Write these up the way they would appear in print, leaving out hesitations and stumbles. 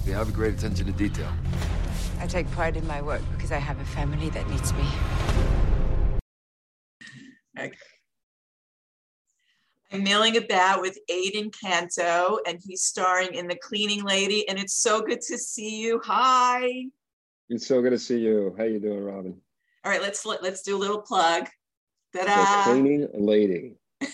You have a great attention to detail. I take pride in my work because I have a family that needs me. Okay. I'm milling about with Aiden Canto, and he's starring in The Cleaning Lady, and it's so good to see you. Hi. It's so good to see you. How you doing, Robin? All right, let's do a little plug. The Cleaning Lady.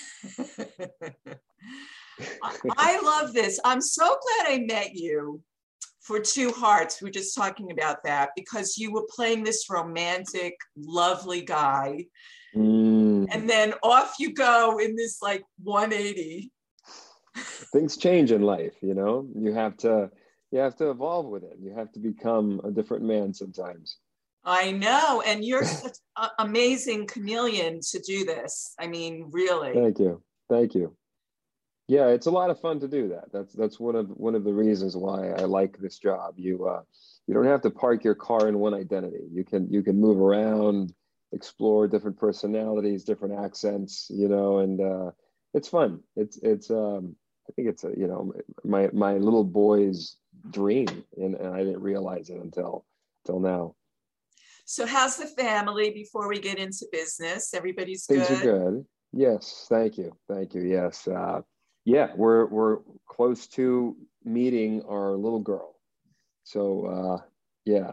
I love this. I'm so glad I met you for Two Hearts. We were just talking about that because you were playing this romantic, lovely guy. And then off you go in this like 180. Things change in life, you know. You have to evolve with it. You have to become a different man sometimes. I know, and you're such an amazing chameleon to do this. I mean, really. Thank you. Yeah, it's a lot of fun to do that. That's one of the reasons why I like this job. You don't have to park your car in one identity. You can move around, explore different personalities, different accents, you know, and it's fun. It's I think it's my little boy's dream, and I didn't realize it until now. So how's the family before we get into business? Everybody's good? Things are good. Yes, thank you. Yes. Yeah, we're close to meeting our little girl. So yeah.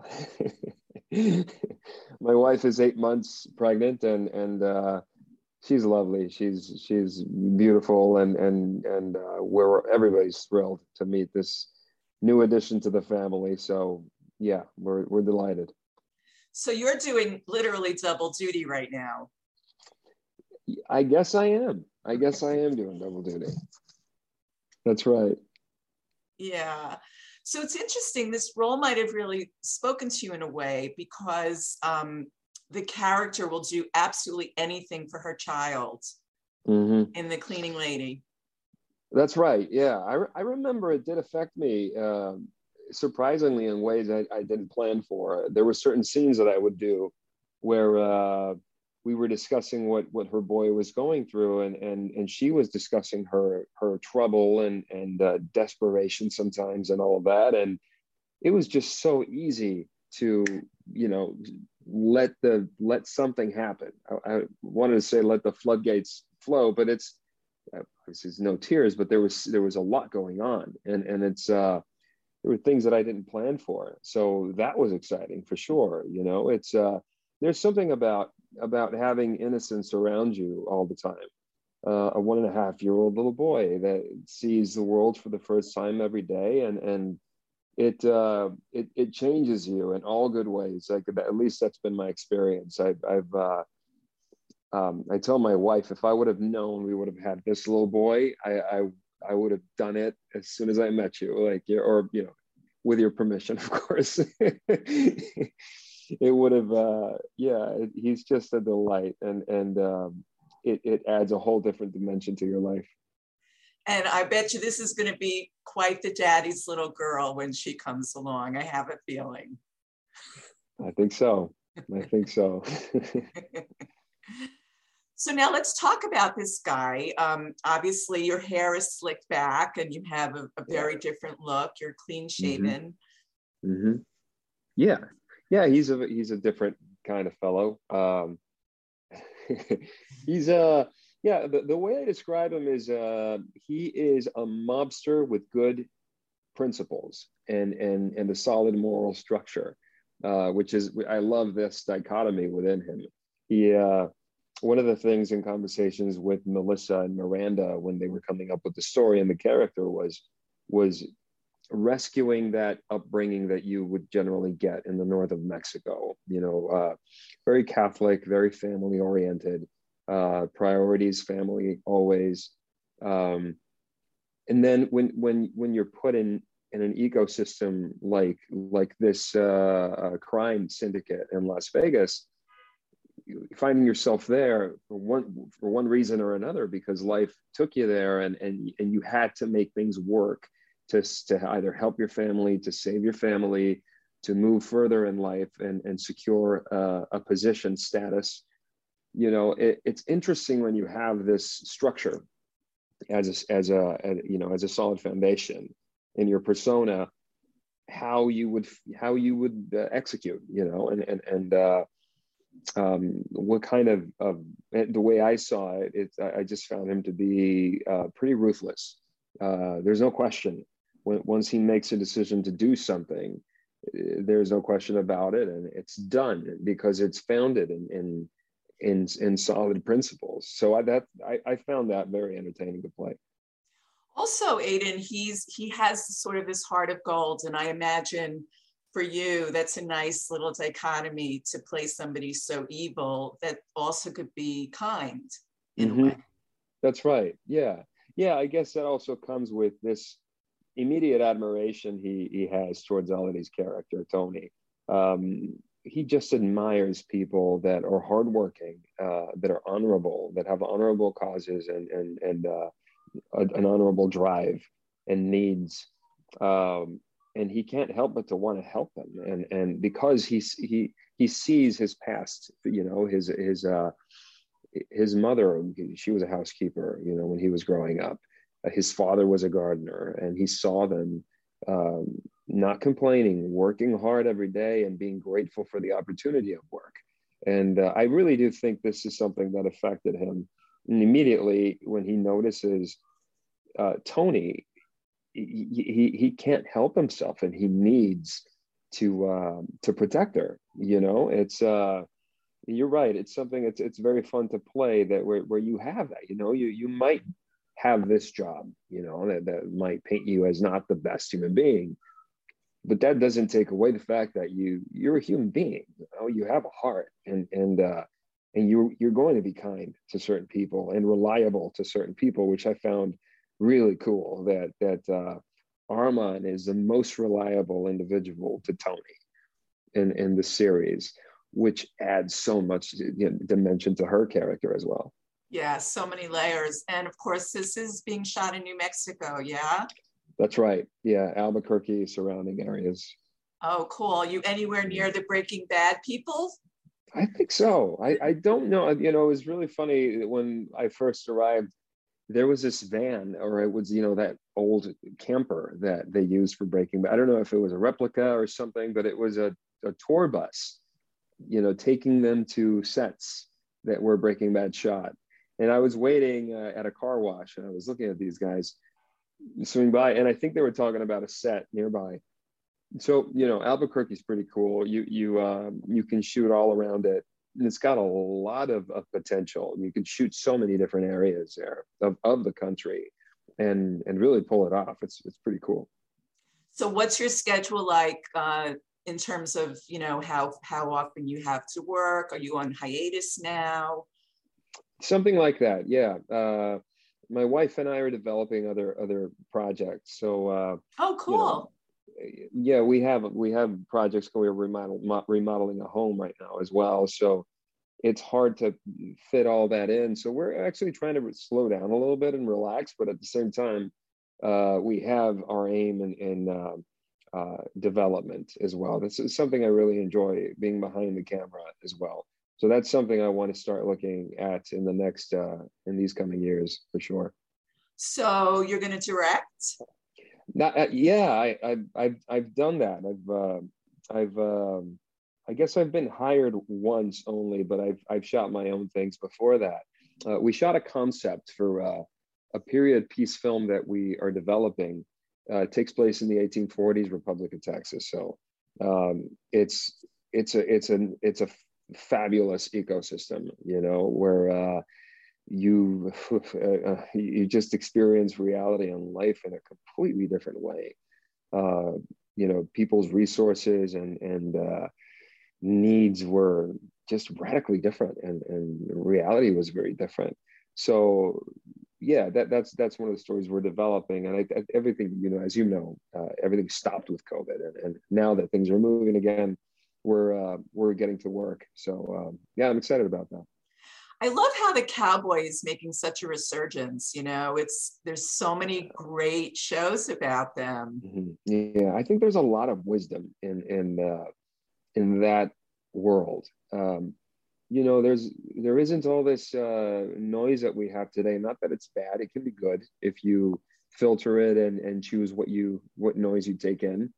My wife is 8 months pregnant, and she's lovely. She's beautiful, and everybody's thrilled to meet this new addition to the family. So yeah, we're delighted. So you're doing literally double duty right now. I guess I am doing double duty. That's right. Yeah. So it's interesting. This role might have really spoken to you in a way because the character will do absolutely anything for her child in The Cleaning Lady. That's right. Yeah. I remember it did affect me surprisingly in ways I didn't plan for. There were certain scenes that I would do where we were discussing what her boy was going through, and she was discussing her trouble and desperation sometimes and all of that. And it was just so easy to, you know, let something happen. I wanted to say let the floodgates flow, but it's no tears, but there was a lot going on, and it's there were things that I didn't plan for. So that was exciting for sure. You know, it's there's something about having innocence around you all the time. A 1.5-year-old little boy that sees the world for the first time every day, and it changes you in all good ways. Like at least that's been my experience. I tell my wife, if I would have known we would have had this little boy, I would have done it as soon as I met you, like, or, you know, with your permission, of course. It would have, he's just a delight, and it adds a whole different dimension to your life. And I bet you this is going to be quite the daddy's little girl when she comes along. I have a feeling. I think so. So now let's talk about this guy. Obviously, your hair is slicked back and you have a very different look. You're clean shaven. Mm-hmm. Yeah, he's a different kind of fellow. He's the way I describe him is he is a mobster with good principles and a solid moral structure, which is, I love this dichotomy within him. He one of the things in conversations with Melissa and Miranda when they were coming up with the story and the character was rescuing that upbringing that you would generally get in the north of Mexico. You know, very Catholic, very family oriented, priorities, family always. And then when you're put in an ecosystem like this crime syndicate in Las Vegas, finding yourself there for one reason or another, because life took you there, and you had to make things work to either help your family, to save your family, to move further in life and secure a position status. You know, it's interesting when you have this structure as a solid foundation in your persona, how you would execute, you know, what kind of the way I saw it, I just found him to be pretty ruthless. There's no question once he makes a decision to do something, there's no question about it, and it's done because it's founded in solid principles. So I found that very entertaining to play. Also, Aidan, he has sort of this heart of gold, and I imagine for you that's a nice little dichotomy to play somebody so evil that also could be kind in a way. That's right. Yeah. I guess that also comes with this immediate admiration he has towards Elodie's character, Tony. He just admires people that are hardworking, that are honorable, that have honorable causes and an honorable drive and needs. And he can't help but to want to help them. And because he sees his past, you know, his mother, she was a housekeeper, you know, when he was growing up. His father was a gardener, and he saw them not complaining, working hard every day, and being grateful for the opportunity of work. And I really do think this is something that affected him. And immediately when he notices Tony, he can't help himself, and he needs to protect her. You know, it's you're right. It's something. It's very fun to play that where you have that. You know, you might have this job, you know, that might paint you as not the best human being, but that doesn't take away the fact that you're a human being. You know, you have a heart, and you're going to be kind to certain people and reliable to certain people, which I found really cool. That Armand is the most reliable individual to Tony in the series, which adds so much, you know, dimension to her character as well. Yeah, so many layers. And of course, this is being shot in New Mexico, yeah? That's right. Yeah, Albuquerque, surrounding areas. Oh, cool. Are you anywhere near the Breaking Bad people? I think so. I don't know. You know, it was really funny when I first arrived. There was this van, or it was, you know, that old camper that they used for Breaking Bad. I don't know if it was a replica or something, but it was a tour bus, you know, taking them to sets that were Breaking Bad shot. And I was waiting at a car wash, and I was looking at these guys swing by, and I think they were talking about a set nearby. So, you know, Albuquerque's pretty cool. You can shoot all around it, and it's got a lot of potential. You can shoot so many different areas there of the country, and really pull it off. It's pretty cool. So, what's your schedule like in terms of, you know, how often you have to work? Are you on hiatus now? Something like that, yeah. My wife and I are developing other projects. So, oh, cool. You know, yeah, we have projects going. We're remodeling a home right now as well. So it's hard to fit all that in. So we're actually trying to slow down a little bit and relax, but at the same time, we have our aim in development as well. This is something I really enjoy, being behind the camera as well. So that's something I want to start looking at in the next in these coming years for sure. So you're going to direct? Yeah, I've done that. I guess I've been hired once only, but I've shot my own things before that. We shot a concept for a period piece film that we are developing. It takes place in the 1840s Republic of Texas. So it's a fabulous ecosystem, you know, where you just experience reality and life in a completely different way. You know, people's resources and needs were just radically different, and reality was very different. So yeah, that's one of the stories we're developing, and everything, you know, as you know, everything stopped with COVID, and now that things are moving again, we're getting to work. So yeah, I'm excited about that. I love how the Cowboy is making such a resurgence. You know, there's so many great shows about them. Mm-hmm. Yeah, I think there's a lot of wisdom in that world. You know, there isn't all this noise that we have today. Not that it's bad; it can be good if you filter it and choose what noise you take in.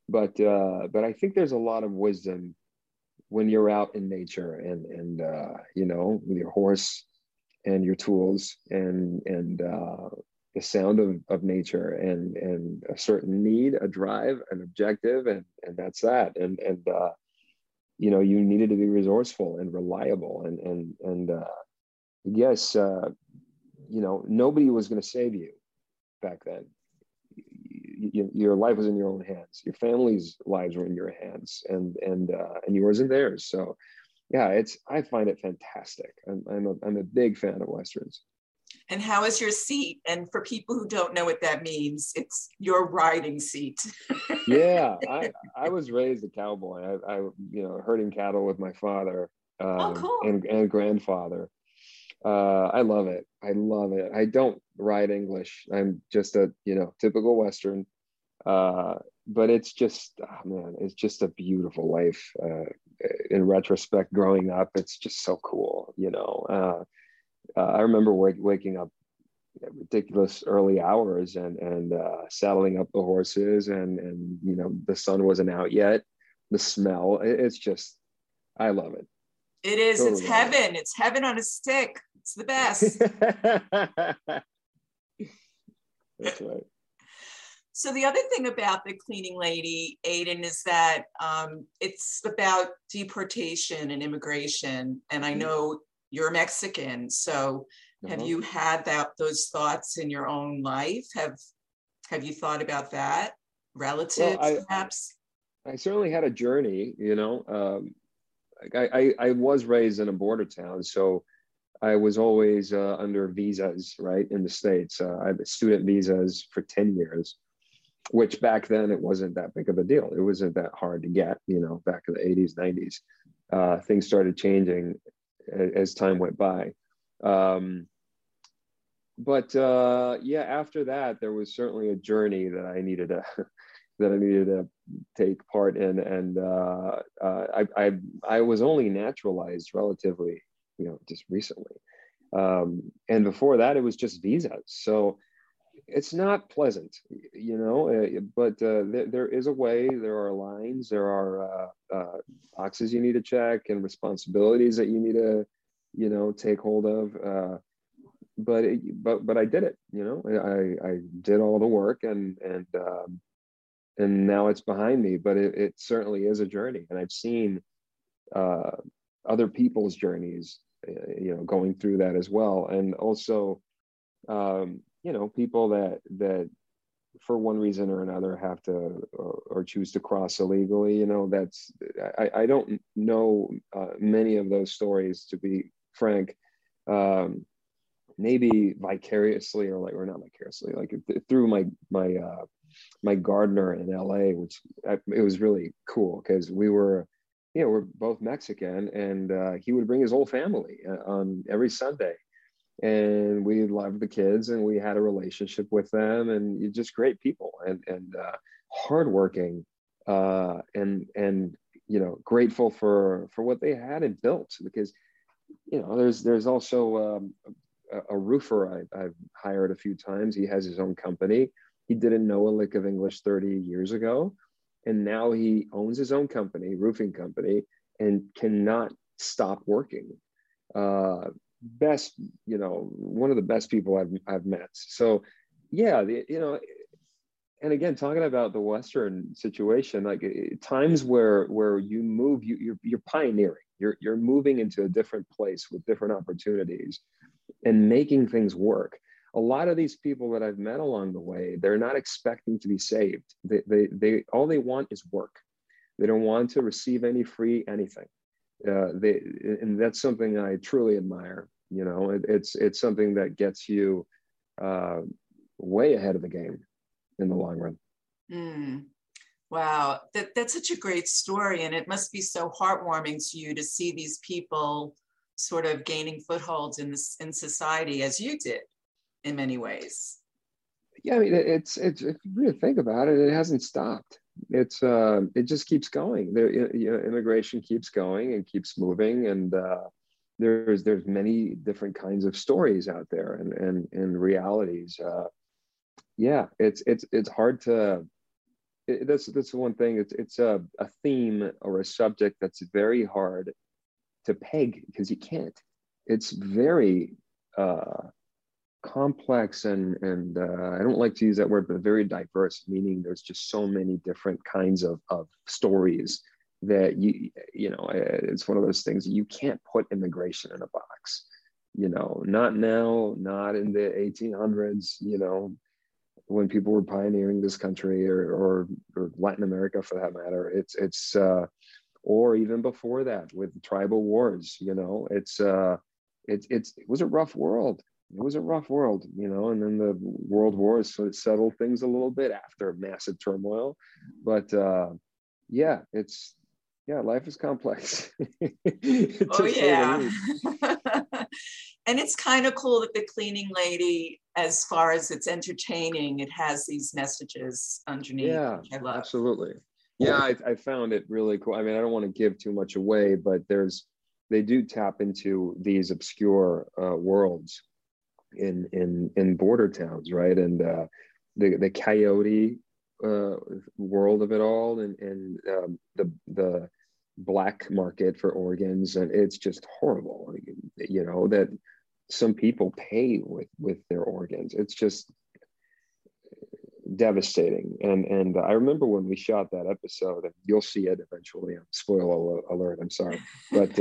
but I think there's a lot of wisdom when you're out in nature and you know, with your horse and your tools and the sound of nature and a certain need, a drive, an objective, and that's that. And you know, you needed to be resourceful and reliable and yes, you know, nobody was going to save you back then. Your life was in your own hands. Your family's lives were in your hands, and yours and theirs. So, yeah, I find it fantastic. I'm a big fan of westerns. And how is your seat? And for people who don't know what that means, it's your riding seat. Yeah, I was raised a cowboy. I you know, herding cattle with my father Oh, cool. and grandfather. I love it. I love it. I don't ride English. I'm just a, you know, typical Western. But it's just, oh man, it's just a beautiful life. In retrospect, growing up, it's just so cool. You know, I remember waking up at ridiculous early hours and saddling up the horses and you know, the sun wasn't out yet. The smell, it's just, I love it. It is. Totally It's heaven. It's heaven on a stick. It's the best. That's right. So the other thing about The Cleaning Lady, Aidan, is that it's about deportation and immigration. And I know you're Mexican, so have you had those thoughts in your own life? Have you thought about that? Relatives, Well, perhaps? I certainly had a journey, you know. I was raised in a border town, so I was always under visas, right, in the States. I had student visas for 10 years, which back then it wasn't that big of a deal. It wasn't that hard to get, you know, back in the 80s, 90s. Things started changing as time went by. But yeah, after that, there was certainly a journey that I needed to that I needed to take part in, and I was only naturalized relatively, you know, just recently, and before that, it was just visas. So it's not pleasant, you know, but there is a way. There are lines. There are boxes you need to check and responsibilities that you need to, you know, take hold of. But I did it. You know, I did all the work and now it's behind me. But it certainly is a journey, and I've seen other people's journeys, you know, going through that as well, and also, you know, people that for one reason or another have to or choose to cross illegally. You know, that's I don't know many of those stories, to be frank. Maybe vicariously or not vicariously, like through my gardener in LA, which it was really cool because we were, you know, we're both Mexican, and he would bring his whole family on every Sunday, and we loved the kids, and we had a relationship with them, and you're just great people and hardworking, and you know, grateful for what they had and built, because you know, there's also a roofer I've hired a few times. He has his own company. He didn't know a lick of English 30 years ago. And now he owns his own company, roofing company, and cannot stop working. Best, you know, one of the best people I've met. So yeah, you know, and again, talking about the Western situation, like times where you move, you're pioneering. You're moving into a different place with different opportunities and making things work. A lot of these people that I've met along the way, they're not expecting to be saved. They all they want is work. They don't want to receive any free anything. And that's something I truly admire. You know, it's something that gets you way ahead of the game in the long run. Mm. Wow, that's such a great story, and it must be so heartwarming to you to see these people sort of gaining footholds in society as you did in many ways. Yeah, I mean, it's if you really think about it, it hasn't stopped. It just keeps going. There, you know, immigration keeps going and keeps moving, and there's many different kinds of stories out there and realities. Yeah, it's hard to that's the one thing. It's a theme or a subject that's very hard to peg because you can't. It's very complex and I don't like to use that word, but very diverse, meaning there's just so many different kinds of stories that you know, it's one of those things you can't put immigration in a box, you know, not now, not in the 1800s, you know, when people were pioneering this country or Latin America for that matter. It's or even before that with the tribal wars, you know, it was a rough world. It was a rough world, you know, and then the world wars sort of settled things a little bit after massive turmoil. But yeah, life is complex. Oh, yeah. And it's kind of cool that The Cleaning Lady, as far as it's entertaining, it has these messages underneath. Yeah, which I love. Absolutely. Yeah, I found it really cool. I mean, I don't want to give too much away, but they do tap into these obscure worlds in border towns, right? And the coyote world of it all, and the black market for organs, and it's just horrible, you know, that some people pay with their organs. It's just devastating. And I remember when we shot that episode, and you'll see it eventually. Spoiler alert, I'm sorry, but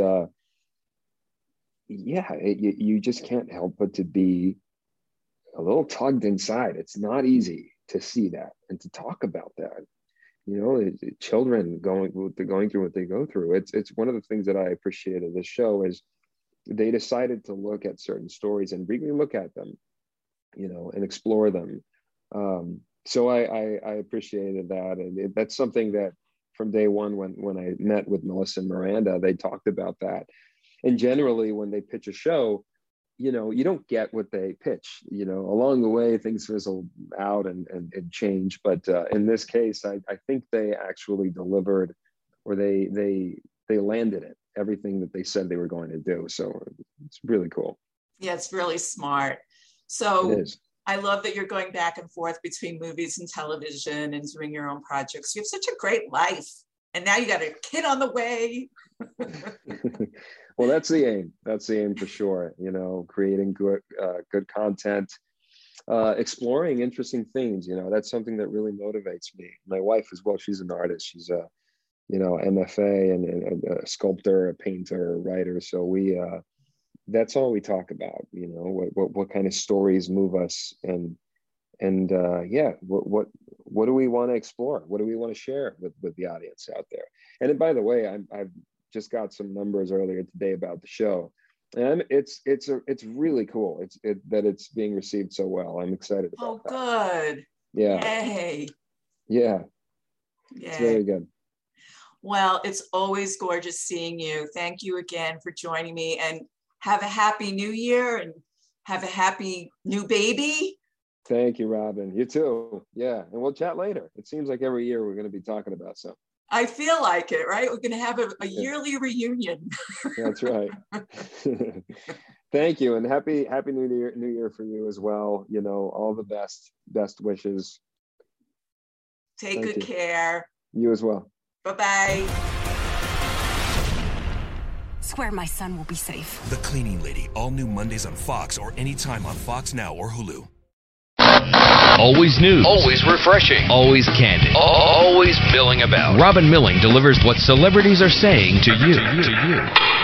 yeah, you just can't help but to be a little tugged inside. It's not easy to see that and to talk about that. You know, children going through what they go through. It's one of the things that I appreciated of this show is they decided to look at certain stories and really look at them, you know, and explore them. So I appreciated that, and that's something that from day one when I met with Melissa and Miranda, they talked about that. And generally, when they pitch a show, you know, you don't get what they pitch. You know, along the way, things fizzle out and change. But in this case, I think they actually delivered, or they landed it, everything that they said they were going to do. So it's really cool. Yeah, it's really smart. So I love that you're going back and forth between movies and television and doing your own projects. You have such a great life. And now you got a kid on the way. Well, that's the aim. That's the aim for sure. You know, creating good content, exploring interesting things. You know, that's something that really motivates me. My wife as well. She's an artist. She's a, you know, MFA and a sculptor, a painter, a writer. So we, that's all we talk about. You know, what kind of stories move us, and yeah, what do we want to explore? What do we want to share with the audience out there? And by the way, I've just got some numbers earlier today about the show, and it's really cool. That it's being received so well. I'm excited about that. Oh, good. Yeah. Yay. Yeah. It's very good. Well, it's always gorgeous seeing you. Thank you again for joining me, and have a happy new year and have a happy new baby. Thank you, Robin. You too. Yeah. And we'll chat later. It seems like every year we're going to be talking about something. I feel like it, right? We're going to have a yearly reunion. That's right. Thank you. And happy new year for you as well. You know, all the best wishes. Take good care. You as well. Bye-bye. Swear my son will be safe. The Cleaning Lady, all new Mondays on Fox or anytime on Fox Now or Hulu. Always news. Always refreshing. Always candid. Always milling about. Robin Milling delivers what celebrities are saying to you.